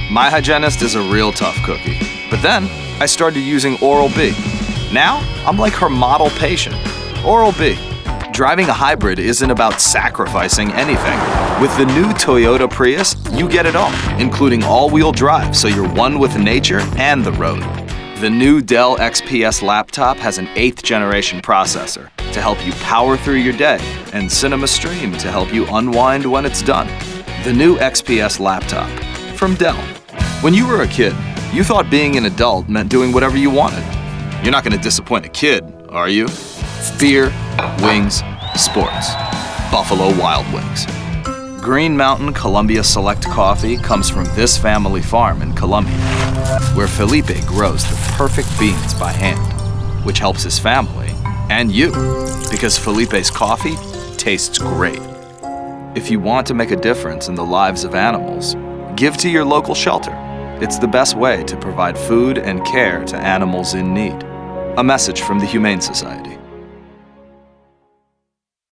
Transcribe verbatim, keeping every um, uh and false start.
My hygienist is a real tough cookie. But then, I started using Oral-B. Now, I'm like her model patient. Oral-B. Driving a hybrid isn't about sacrificing anything. With the new Toyota Prius, you get it all, including all-wheel drive, so you're one with nature and the road. The new Dell X P S laptop has an eighth generation processor to help you power through your day, and Cinema Stream to help you unwind when it's done. The new X P S laptop from Dell. When you were a kid, you thought being an adult meant doing whatever you wanted. You're not going to disappoint a kid, are you? Beer, wings, sports. Buffalo Wild Wings. Green Mountain Columbia Select Coffee comes from this family farm in Columbia, where Felipe grows the perfect beans by hand, which helps his family and you, because Felipe's coffee tastes great. If you want to make a difference in the lives of animals, give to your local shelter. It's the best way to provide food and care to animals in need. A message from the Humane Society.